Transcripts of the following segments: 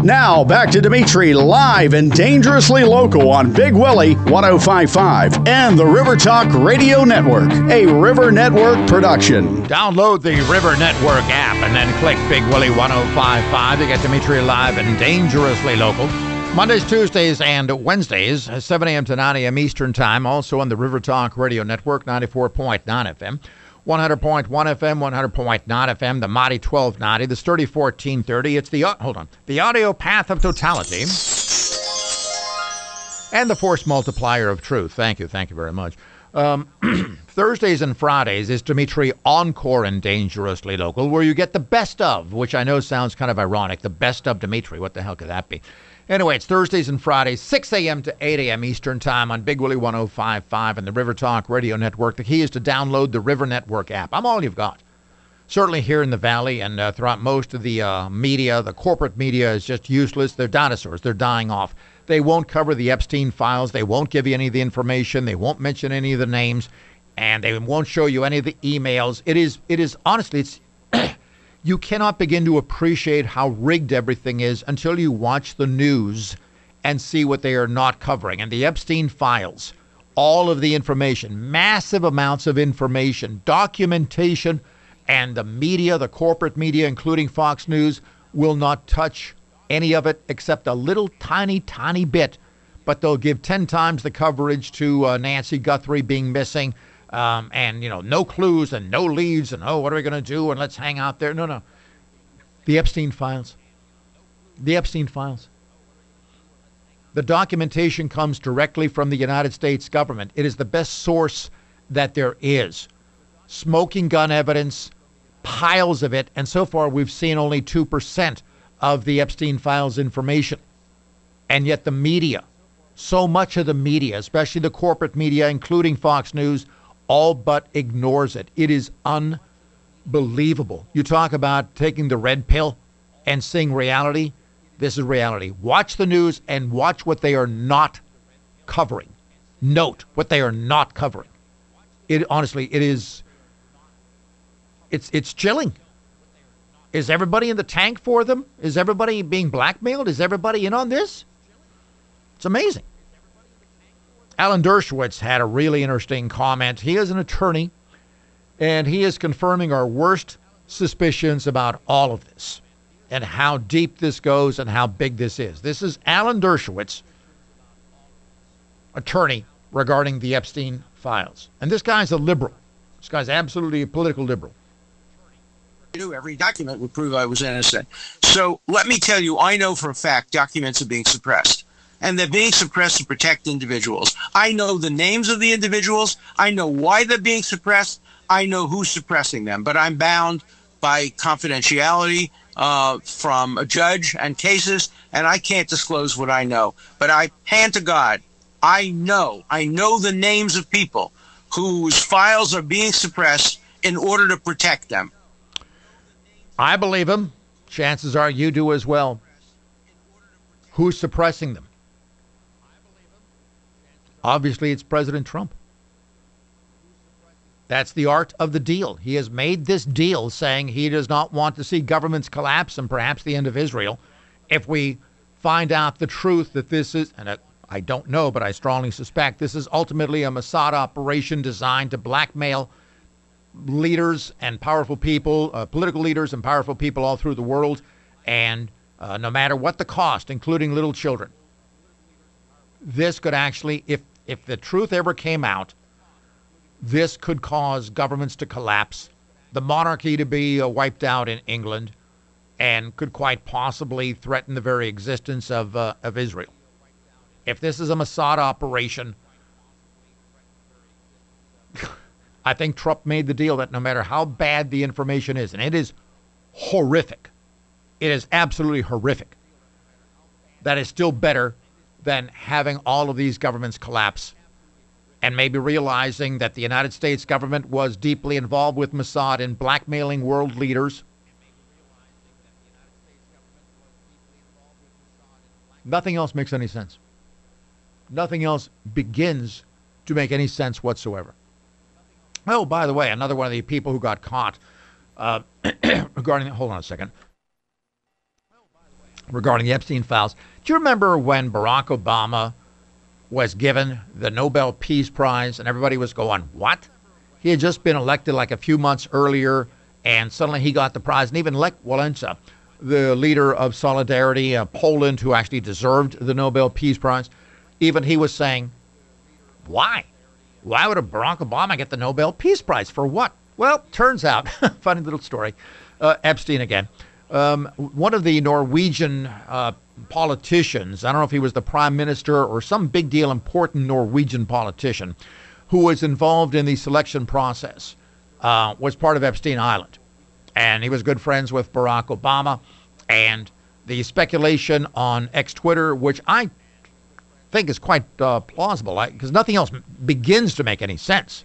Now, back to Dimitri live and dangerously local on Big Willie 105.5 and the River Talk Radio Network, a River Network production. Download the River Network app and then click Big Willie 105.5 to get Dimitri live and dangerously local. Mondays, Tuesdays, and Wednesdays, 7 a.m. to 9 a.m. Eastern Time, also on the River Talk Radio Network, 94.9 FM. 100.1 FM, 100.9 FM, the Mighty 1290, the Sturdy 1430. It's the audio path of totality and the force multiplier of truth. Thank you very much. Thursdays and Fridays is Dimitri Encore and Dangerously Local, where you get the best of, which I know sounds kind of ironic, the best of Dimitri. What the hell could that be? Anyway, it's Thursdays and Fridays, 6 a.m. to 8 a.m. Eastern Time on Big Willie 105.5 and the River Talk Radio Network. The key is to download the River Network app. I'm all you've got. Certainly here in the Valley and throughout most of the media, the corporate media is just useless. They're dinosaurs. They're dying off. They won't cover the Epstein files. They won't give you any of the information. They won't mention any of the names. And they won't show you any of the emails. It is honestly, it's... You cannot begin to appreciate how rigged everything is until you watch the news and see what they are not covering. And the Epstein files, all of the information, massive amounts of information, documentation, and the media, the corporate media, including Fox News, will not touch any of it except a little tiny bit. But they'll give 10 times the coverage to Nancy Guthrie being missing. And, no clues and no leads and, what are we going to do? And let's hang out there. No. The Epstein files. The Epstein files. The documentation comes directly from the United States government. It is the best source that there is. Smoking gun evidence, piles of it. And so far, we've seen only 2% of the Epstein files information. And yet the media, so much of the media, especially the corporate media, including Fox News, all but ignores it. It is unbelievable. You talk about taking the red pill and seeing reality. This is reality. Watch the news and watch what they are not covering. Note what they are not covering. It's chilling. Is everybody in the tank for them? Is everybody being blackmailed? Is everybody in on this? It's amazing. Alan Dershowitz had a really interesting comment. He is an attorney, and he is confirming our worst suspicions about all of this and how deep this goes and how big this is. This is Alan Dershowitz, attorney regarding the Epstein files. And this guy's a liberal. This guy's absolutely a political liberal. Every document would prove I was innocent. So let me tell you, I know for a fact documents are being suppressed. And they're being suppressed to protect individuals. I know the names of the individuals. I know why they're being suppressed. I know who's suppressing them. But I'm bound by confidentiality from a judge and cases, and I can't disclose what I know. But I hand to God, I know the names of people whose files are being suppressed in order to protect them. I believe him. Chances are you do as well. Who's suppressing them? Obviously, it's President Trump. That's the art of the deal. He has made this deal saying he does not want to see governments collapse and perhaps the end of Israel if we find out the truth that this is, and I don't know, but I strongly suspect this is ultimately a Mossad operation designed to blackmail leaders and powerful people, political leaders and powerful people all through the world, and no matter what the cost, including little children. This could actually, if the truth ever came out, this could cause governments to collapse, the monarchy to be wiped out in England, and could quite possibly threaten the very existence of Israel. If this is a Mossad operation, I think Trump made the deal that no matter how bad the information is, and it is horrific, it is absolutely horrific, that is still better than having all of these governments collapse and maybe realizing that the United States government was deeply involved with Mossad in blackmailing world leaders. Nothing else makes any sense. Nothing else begins to make any sense whatsoever. Oh, by the way, another one of the people who got caught regarding, hold on a second. regarding the Epstein files. Do you remember when Barack Obama was given the Nobel Peace Prize and everybody was going, what? He had just been elected like a few months earlier, and suddenly he got the prize. And even Lech Walesa, the leader of Solidarity, Poland, who actually deserved the Nobel Peace Prize, even he was saying, why? Why would a Barack Obama get the Nobel Peace Prize? For what? Well, turns out, funny little story, Epstein again. One of the Norwegian politicians, I don't know if he was the prime minister or some big deal important Norwegian politician who was involved in the selection process, was part of Epstein Island. And he was good friends with Barack Obama. And the speculation on X-Twitter, which I think is quite plausible, because nothing else begins to make any sense.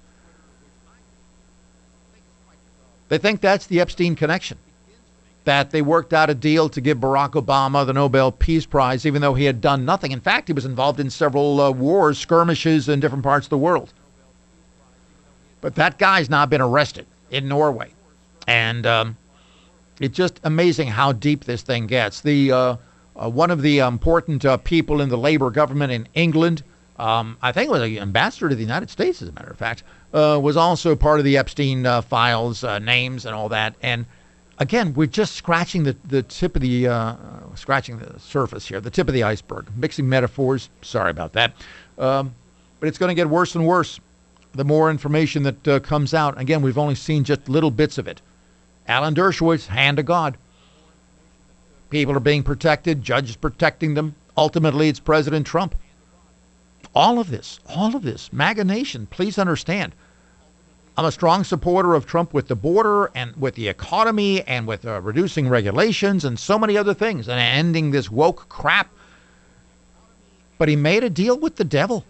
They think that's the Epstein connection, that they worked out a deal to give Barack Obama the Nobel Peace Prize, even though he had done nothing. In fact, he was involved in several wars, skirmishes in different parts of the world. But that guy's now been arrested in Norway. And it's just amazing how deep this thing gets. The one of the important people in the Labour government in England, I think it was an ambassador to the United States, as a matter of fact, was also part of the Epstein files, names and all that. And again, we're just scratching the tip of the scratching the surface here, the tip of the iceberg. Mixing metaphors. Sorry about that. But it's going to get worse and worse the more information that comes out. Again, we've only seen just little bits of it. Alan Dershowitz, hand of God. People are being protected. Judges protecting them. Ultimately, it's President Trump. All of this, MAGA Nation, please understand. I'm a strong supporter of Trump with the border and with the economy and with reducing regulations and so many other things and ending this woke crap. But he made a deal with the devil.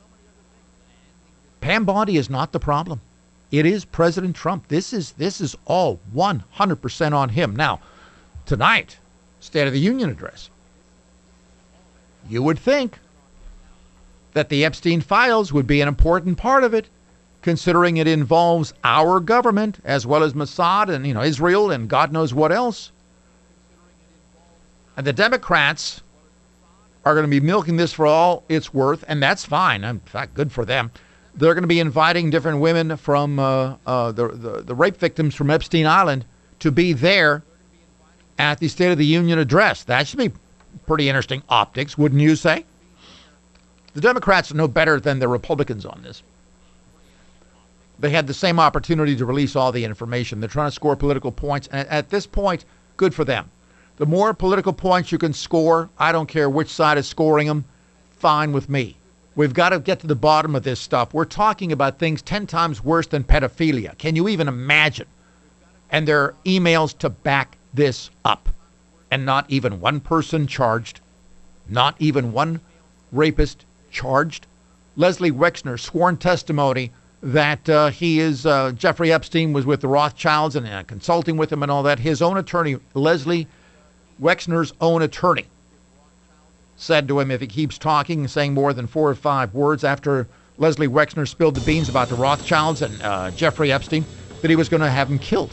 Pam Bondi is not the problem. It is President Trump. This is all 100% on him. Now, tonight, State of the Union address. You would think that the Epstein files would be an important part of it, considering it involves our government as well as Mossad and Israel and God knows what else. And the Democrats are going to be milking this for all it's worth, and that's fine. In fact, good for them. They're going to be inviting different women from the rape victims from Epstein Island to be there at the State of the Union address. That should be pretty interesting optics, wouldn't you say? The Democrats are no better than the Republicans on this. They had the same opportunity to release all the information. They're trying to score political points. And at this point, good for them. The more political points you can score, I don't care which side is scoring them, fine with me. We've got to get to the bottom of this stuff. We're talking about things 10 times worse than pedophilia. Can you even imagine? And there are emails to back this up. And not even one person charged. Not even one rapist charged. Leslie Wexner, sworn testimony that Jeffrey Epstein was with the Rothschilds and consulting with him and all that. His own attorney, Leslie Wexner's own attorney, said to him if he keeps talking and saying more than 4 or 5 words after Leslie Wexner spilled the beans about the Rothschilds and Jeffrey Epstein, that he was going to have him killed.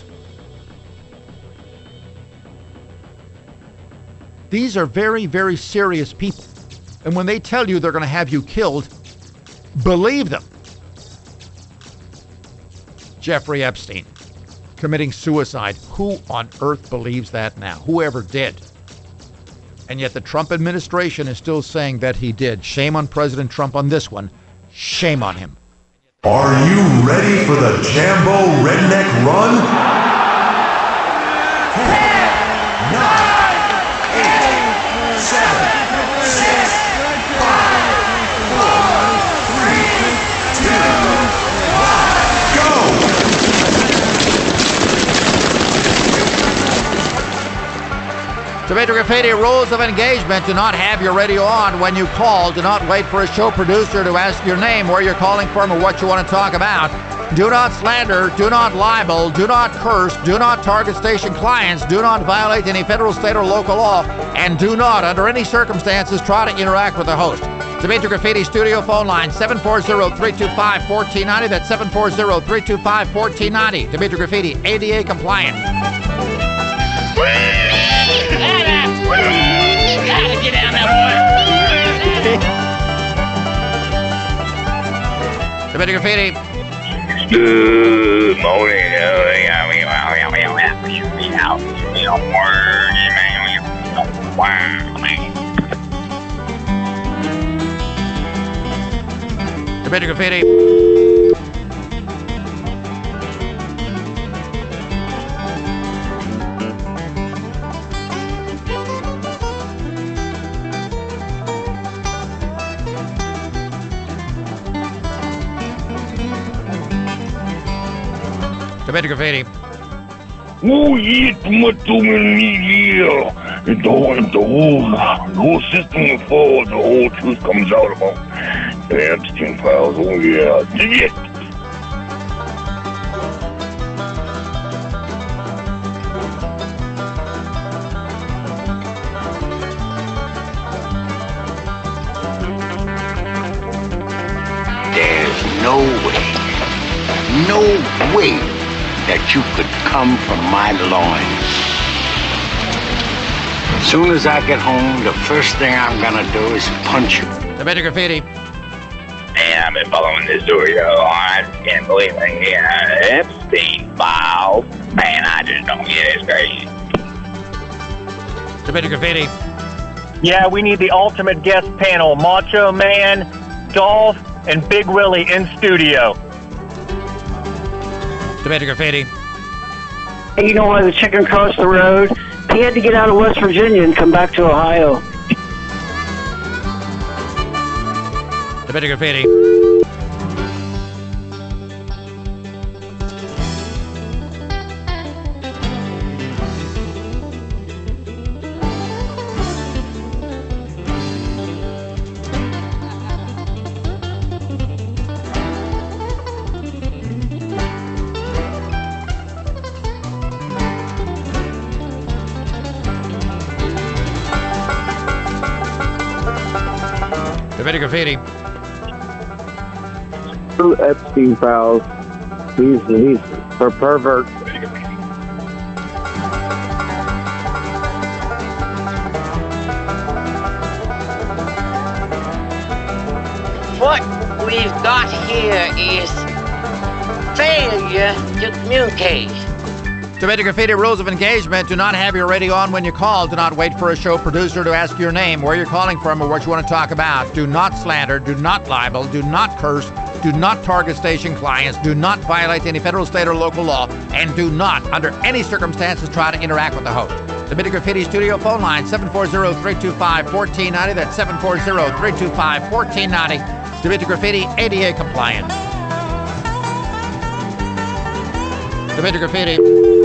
These are very, very serious people. And when they tell you they're going to have you killed, believe them. Jeffrey Epstein committing suicide. Who on earth believes that now? Whoever did. And yet the Trump administration is still saying that he did. Shame on President Trump on this one. Shame on him. Are you ready for the Jambo Redneck Run? 10, 9, 8, 7, 6, 5, 4, 3, 2, 1, go! Tomato Graffiti, rules of engagement. Do not have your radio on when you call. Do not wait for a show producer to ask your name, where you're calling from, or what you want to talk about. Do not slander. Do not libel. Do not curse. Do not target station clients. Do not violate any federal, state, or local law. And do not, under any circumstances, try to interact with the host. Tomato Graffiti studio phone line, 740-325-1490. That's 740-325-1490. Tomato Graffiti, ADA compliant. Woo! Committee Graffiti. Good morning. Committee Graffiti. Committee Graffiti. Oh, yeah, too many, yeah. The whole system falls, the whole truth comes out about the Epstein files. Oh, yeah. Yeah. There's no way that you could come from my loins. As soon as I get home, the first thing I'm gonna do is punch you. Committee Graffiti. Man, I've been following this story, yo. I can't believe it. Yeah, Epstein files. Man, I just don't get it. It's crazy. Committee Graffiti. Yeah, we need the ultimate guest panel. Macho Man, Dolph, and Big Willie in studio. Committee Graffiti. You know why the chicken crossed the road? He had to get out of West Virginia and come back to Ohio. Committee Graffiti. Committee Graffiti. Epstein files. He's a pervert. What we've got here is failure to communicate. Committee Graffiti rules of engagement. Do not have your radio on when you call. Do not wait for a show producer to ask your name, where you're calling from, or what you want to talk about. Do not slander. Do not libel. Do not curse. Do not target station clients. Do not violate any federal, state, or local law. And do not, under any circumstances, try to interact with the host. The Committee Graffiti studio phone line, 740-325-1490. That's 740-325-1490. Committee Graffiti, ADA compliant. Committee Graffiti.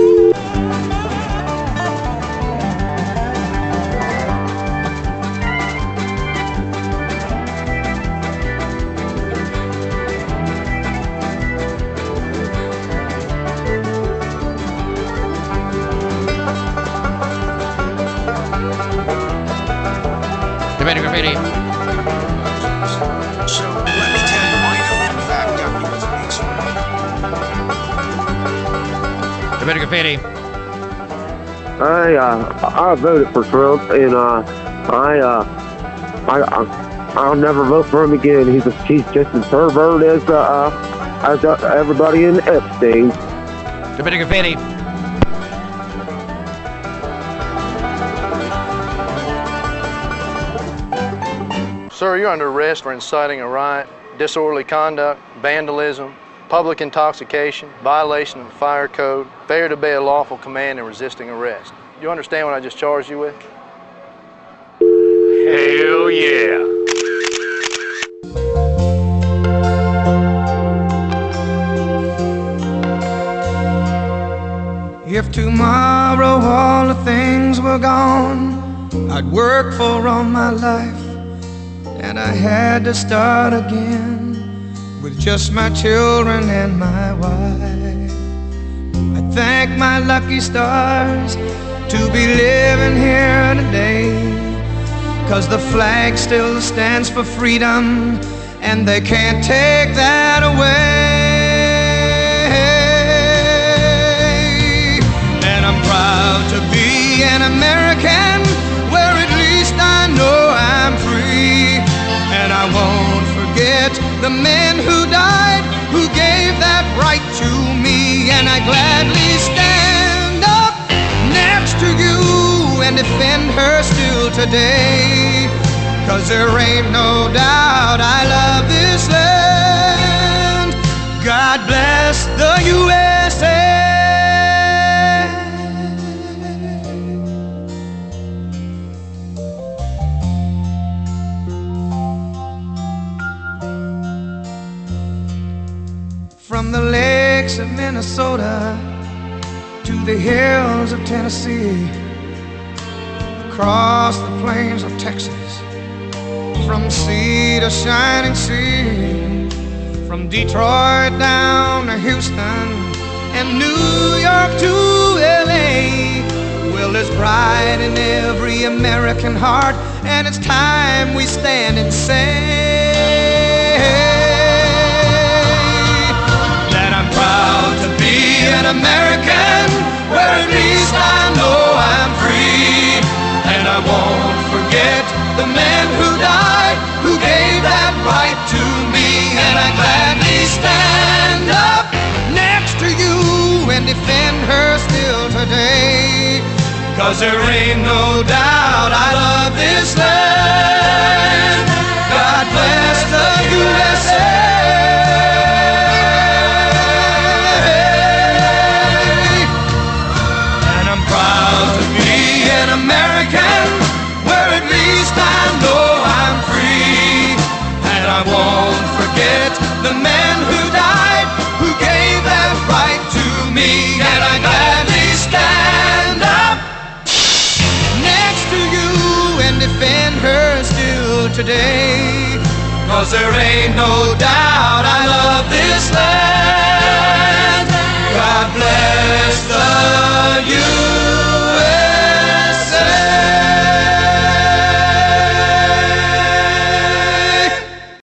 Committee Graffiti. So let me tell you, I know for a fact documents are being suppressed. Committee Graffiti. I voted for Trump, and I'll never vote for him again. He's just as pervert as everybody in Epstein. Committee Graffiti. Sir, you're under arrest for inciting a riot, disorderly conduct, vandalism, public intoxication, violation of the fire code, failure to obey a lawful command, and resisting arrest. You understand what I just charged you with? Hell yeah. If tomorrow all the things were gone I'd work for all my life, and I had to start again with just my children and my wife. I thank my lucky stars to be living here today, 'cause the flag still stands for freedom, and they can't take that away. And I'm proud to be an American, where at least I know I'm free. And I won't forget the men who died defend her still today. 'Cause there ain't no doubt I love this land. God bless the USA. From the lakes of Minnesota to the hills of Tennessee, across the plains of Texas, from sea to shining sea, from Detroit down to Houston and New York to LA. Well, there's pride in every American heart, and it's time we stand and say that I'm proud to be an American, where at least I know I'm free. And I won't forget the man who died, who gave that right to me. And I gladly stand up next to you and defend her still today. 'Cause there ain't no doubt I love this land. God bless the USA. And I'm proud to be an American, where at least I know I'm free. And I won't forget the man who died, who gave that right to me. And I gladly stand up next to you and defend her still today. 'Cause there ain't no doubt I love this land.